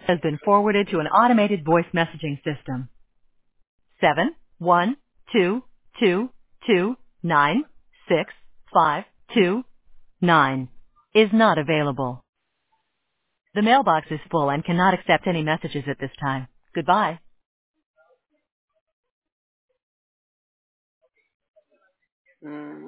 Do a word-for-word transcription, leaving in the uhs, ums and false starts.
has been forwarded to an automated voice messaging system. Seven one two two two nine six five two nine is not available. The mailbox is full and cannot accept any messages at this time. Goodbye. Mm.